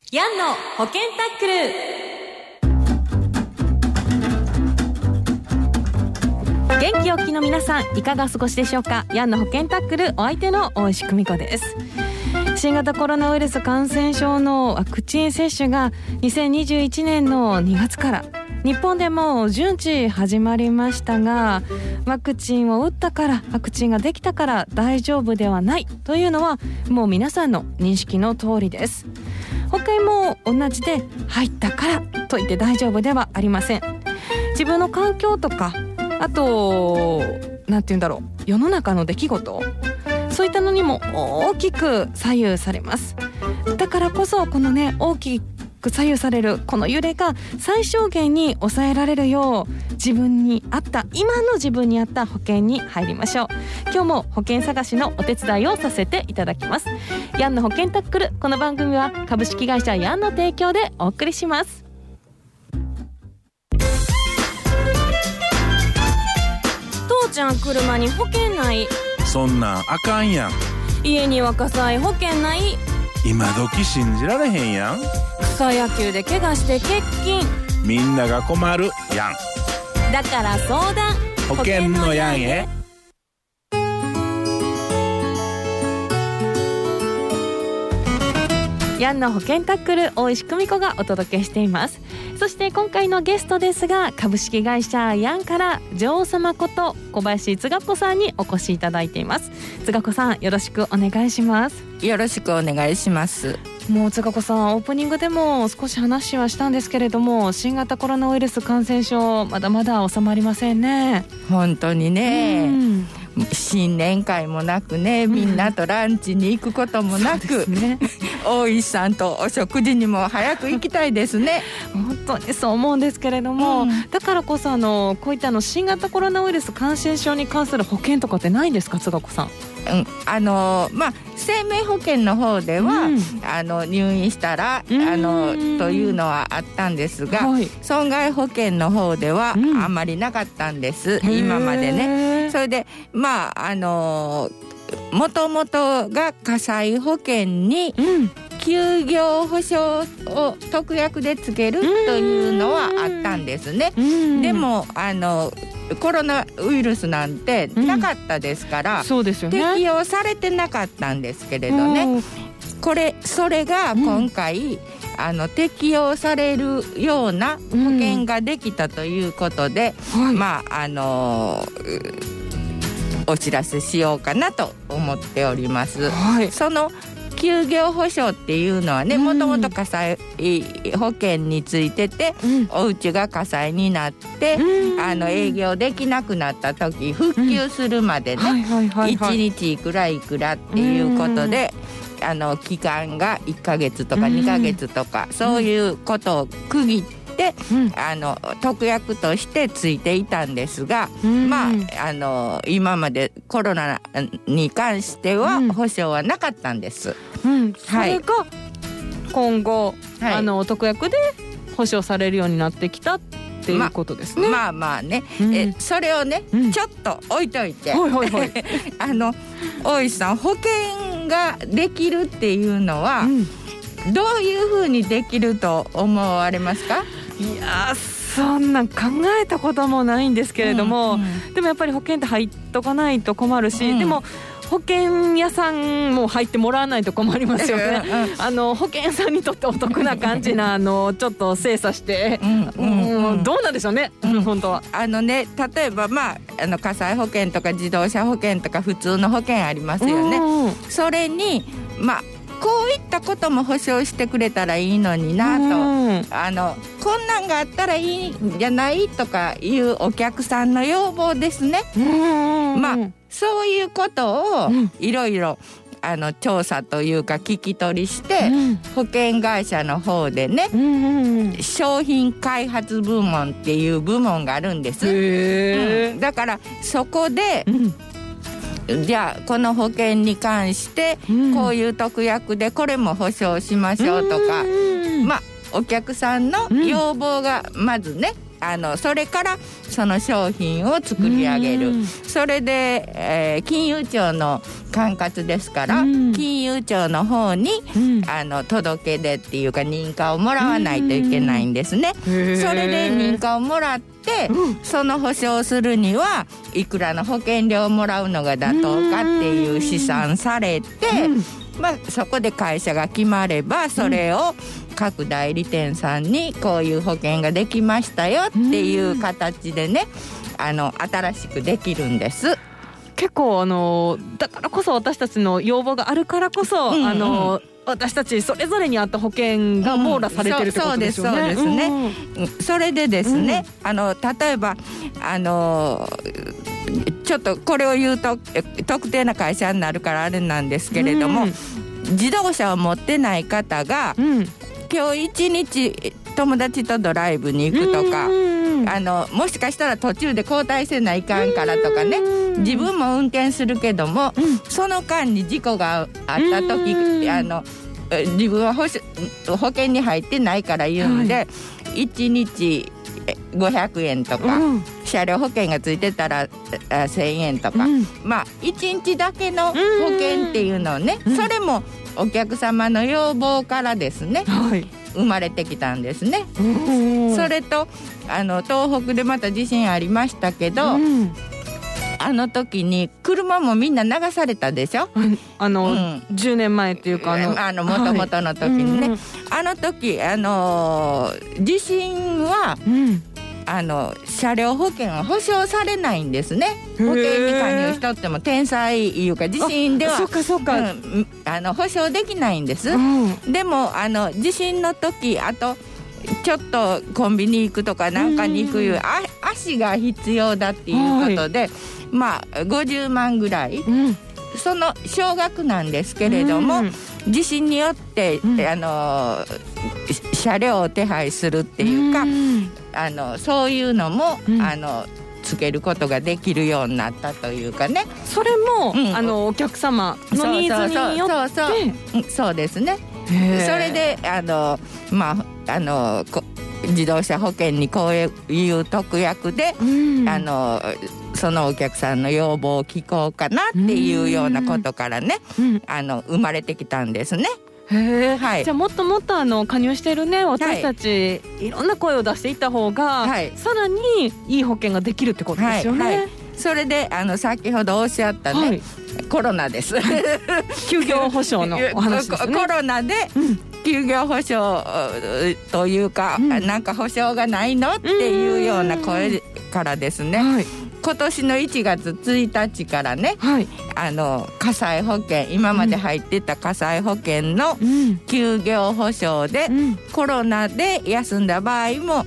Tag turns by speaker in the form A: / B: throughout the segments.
A: ヤンの保険タックル。元気おっきの皆さん、いかがお過ごしでしょうか。ヤンの保険タックル、お相手の大石久美子です。新型コロナウイルス感染症のワクチン接種が2021年の2月から日本でも順次始まりましたが、ワクチンを打ったから、ワクチンができたから大丈夫ではないというのはもう皆さんの認識の通りです。保険も同じで、入ったからといって大丈夫ではありません。自分の環境とか、あとなんて言うんだろう、世の中の出来事、そういったのにも大きく左右されます。だからこそこのね、大きく左右されるこの揺れが最小限に抑えられるよう、自分に合った、今の自分に合った保険に入りましょう。今日も保険探しのお手伝いをさせていただきます。ヤンの保険タックル、この番組は株式会社ヤンの提供でお送りします。父ちゃん、車に保険ない。
B: そんなんあかんやん。
A: 家には火災保険ない。
B: 今時信じられへんやん。
A: 草野球で怪我して欠勤。
B: みんなが困るやん。
A: だから相談、
B: 保険のやんへ。
A: ヤンの保険タックル、大石久美子がお届けしています。そして今回のゲストですが、株式会社ヤンから女王様こと小林つが子さんにお越しいただいています。つが子さん、よろしくお願いします。
C: よろしくお願いします。
A: もうつが子さん、オープニングでも少し話はしたんですけれども、新型コロナウイルス感染症、まだまだ収まりませんね。
C: 本当にね、新年会もなくね、みんなとランチに行くこともなく、ね、大石さんとお食事にも早く行きたいですね。
A: 本当にそう思うんですけれども、だからこそこういった新型コロナウイルス感染症に関する保険とかってないんですか、つが子さん。
C: 生命保険の方では、入院したらというのはあったんですが、損害保険の方ではあまりなかったんです、今までね。それでもともとが火災保険に休業保障を特約でつけるというのはあったんですね。でもコロナウイルスなんてなかったですから、
A: そうですよね、
C: 適用されてなかったんですけれどね、それが今回、適用されるような保険ができたということで、お知らせしようかなと思っております。その休業保障っていうのはね、もともと火災保険についてて、お家が火災になって、営業できなくなった時、復旧するまでね、1日いくらいくらっていうことで、期間が1ヶ月とか2ヶ月とか、そういうことを区切ってで特約としてついていたんですが、今までコロナに関しては保証はなかったんです。
A: それが今後、特約で保証されるようになってきたっていうことですね。
C: それをね、ちょっと置いといて、大石さん、保険ができるっていうのは、どういうふうにできると思われますか？
A: いや、そんなん考えたこともないんですけれども、でもやっぱり保険って入っとかないと困るし、でも保険屋さんも入ってもらわないと困りますよね。保険屋さんにとってお得な感じなちょっと精査して、どうなんでしょうね、本当は。
C: 例えば、火災保険とか自動車保険とか普通の保険ありますよね。それにこういったことも保証してくれたらいいのになと、こんなんがあったらいいんじゃないとかいうお客さんの要望ですね。そういうことをいろいろ調査というか聞き取りして、保険会社の方でね、商品開発部門っていう部門があるんです。だからそこで、じゃあこの保険に関してこういう特約でこれも保証しましょうとか、お客さんの要望がまずね、 それからその商品を作り上げる。それで、金融庁の管轄ですから、金融庁の方に、届け出っていうか認可をもらわないといけないんですね。それで認可をもらって、その保証するにはいくらの保険料をもらうのが妥当かっていう試算されて、そこで会社が決まればそれを各代理店さんにこういう保険ができましたよっていう形でね、新しくできるんです。
A: 結構だからこそ私たちの要望があるからこそ、私たちそれぞれにあった保険が網羅されてるってことですよね。
C: そうですね、それでですね、例えばちょっとこれを言うと特定な会社になるからあれなんですけれども、自動車を持ってない方が、今日一日友達とドライブに行くとか、もしかしたら途中で交代せないかんからとかね、自分も運転するけども、その間に事故があった時、自分は保険に入ってないから言うんで、1日500円とか、車両保険がついてたら1000円とか、1日だけの保険っていうのをね、それもお客様の要望からですね、生まれてきたんですね。それと東北でまた地震ありましたけど、あの時に車もみんな流されたでしょ。
A: 10年前っていうか
C: もともとの時にね、あの時地震は、車両保険は保証されないんですね。保険に加入しとっても天災いうか地震では保証できないんです。でも地震の時、あとちょっとコンビニ行くとかなんかに行くいう足が必要だっていうことで、50万ぐらい、その少額なんですけれども、地震によって、車両を手配するっていうか、そういうのも、つけることができるようになったというかね。
A: それも、お客様のニーズによって
C: そうですね。それで自動車保険にこういう特約で、そのお客さんの要望を聞こうかなっていうようなことからね、生まれてきたんですね。
A: じゃあもっともっと加入してるね私たち、いろんな声を出していった方が、さらにいい保険ができるってことですよね。
C: それで先ほどおっしゃったね、コロナです。
A: 休業保障のお話ですね。
C: コロナで休業保障というか、なんか保障がないのっていうような声からですね、今年の1月1日からね、火災保険、今まで入ってた火災保険の休業保障で、コロナで休んだ場合も、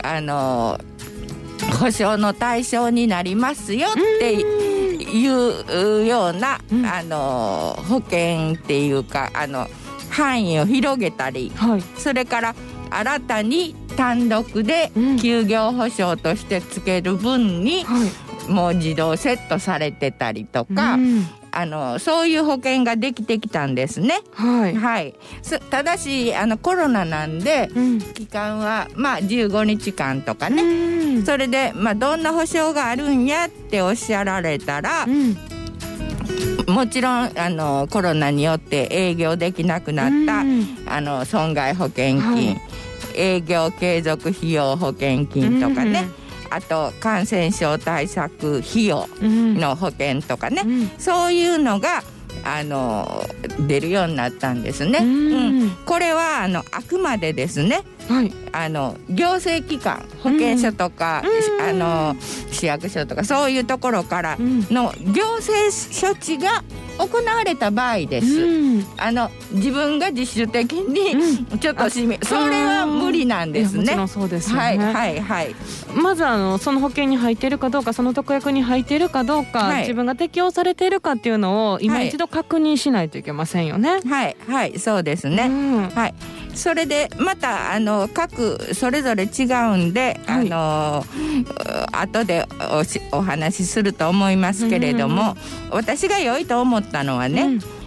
C: 保証の対象になりますよっていうような、保険っていうか範囲を広げたり、それから新たに単独で休業保障としてつける分に、もう自動セットされてたりとか、そういう保険ができてきたんですね。ただしコロナなんで、期間は15日間とかね、それでどんな保証があるんやっておっしゃられたら、もちろんコロナによって営業できなくなった損害保険金、営業継続費用保険金とかね、あと感染症対策費用の保険とかね、そういうのが出るようになったんですね。これはあくまでですね、行政機関、保健所とか、市役所とかそういうところからの行政処置が行われた場合です。自分が自主的にちょっとそれは無理なんですね。
A: もちろんそうですよね。まずその保険に入っているかどうか、その特約に入っているかどうか、自分が適用されているかっていうのを今一度確認しないといけませんよね。
C: そうですね。それでまた各それぞれ違うんで、後でお話しすると思いますけれども、私が良いと思ったのはね、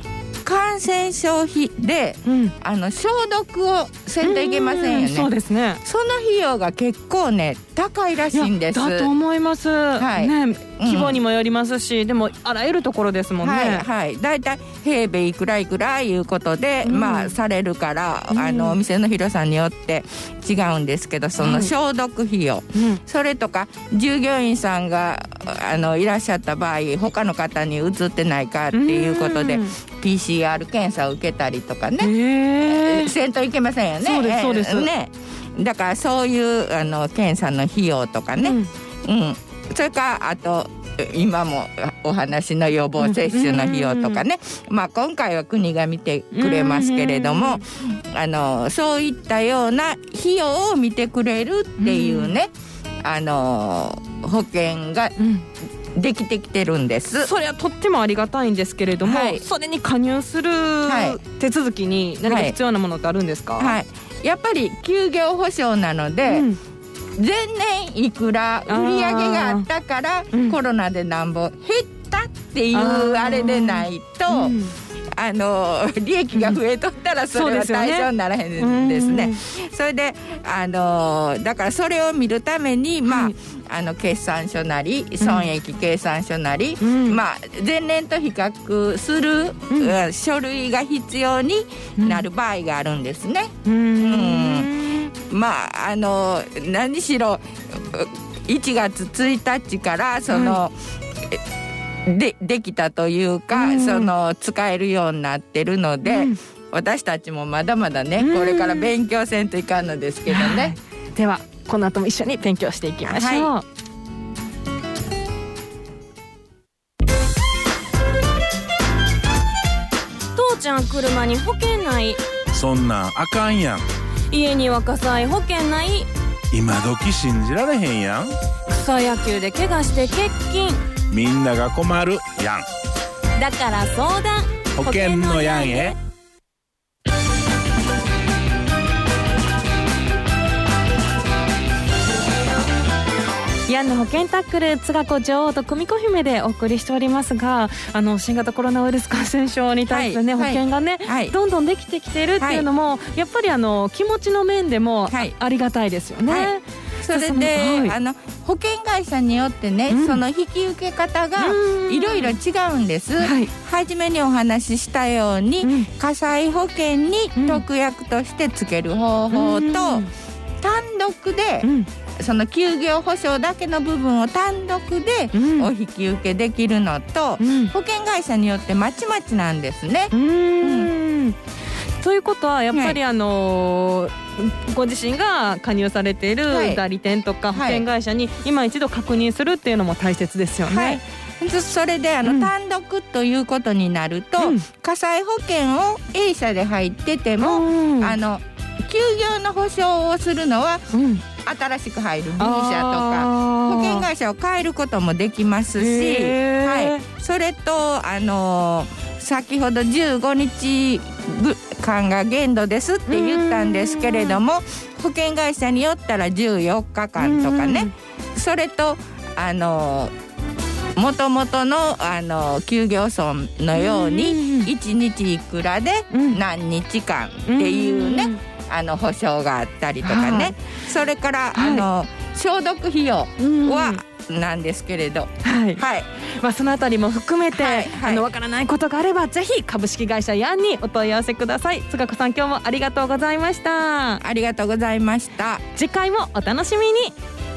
C: 感染症費で、消毒をせんといけませんよね。
A: そうですね。
C: その費用が結構ね高いらしいんです。
A: だと思います、ね、規模にもよりますし、でもあらゆるところですもんね。
C: だいたい平米いくらいくらいうことで、されるから、お店の広さによって違うんですけど、その消毒費用、それとか従業員さんがいらっしゃった場合他の方に移ってないかっていうことで、PCR 検査を受けたりとかね、せんといけませんよね。
A: そうですね。
C: だからそういう検査の費用とかね、それからあと今もお話の予防接種の費用とかね、今回は国が見てくれますけれども、そういったような費用を見てくれるっていうね、保険ができてきてるんです。
A: それはとってもありがたいんですけれども、それに加入する手続きに何か必要なものってあるんですか？
C: やっぱり休業保障なので、前年いくら売り上げがあったから、コロナでなんぼ減ったっていうあれでないと、利益が増えとったらそれは対象にならへんですね。それでだからそれを見るために、決算書なり損益計算書なり、前年と比較する、書類が必要になる場合があるんですね。何しろ1月1日からその、できたというか、使えるようになってるので、私たちもまだまだね、これから勉強せんといかんのですけどね。
A: ではこの後も一緒に勉強していきましょう。父ちゃん車に保険ない。
B: そんなんあかんやん。
A: 家には火災保険ない。
B: 今時信じられへんやん。
A: 草野球で怪我して欠勤。
B: みんなが困るやん。
A: だから相談、
B: 保険のやんへ。
A: ヤンの保険タックル、津賀子女王と久美子姫でお送りしておりますが、新型コロナウイルス感染症に対してね、保険がね、どんどんできてきてるっていうのも、やっぱり気持ちの面でもありがたいですよね。
C: それで、保険会社によってね、その引き受け方がいろいろ違うんです。初めにお話ししたように、火災保険に特約としてつける方法と、単独で、その休業保障だけの部分を単独でお引き受けできるのと、保険会社によってまちまちなんですね。と
A: いうことはやっぱりご自身が加入されている代理店とか保険会社に今一度確認するっていうのも大切ですよね。
C: それで単独ということになると、火災保険を A 社で入ってても、休業の保証をするのは、新しく入る B 社とか保険会社を変えることもできますし、それと先ほど15日間が限度ですって言ったんですけれども、保険会社によったら14日間とかね、それともともとの休業損のように1日いくらで何日間っていうね、保証があったりとかね、それから、消毒費用はなんですけれど、
A: そのあたりも含めて、わからないことがあればぜひ株式会社ヤンにお問い合わせください。津賀子さん、今日もありがとうございました。
C: ありがとうございました。
A: 次回もお楽しみに。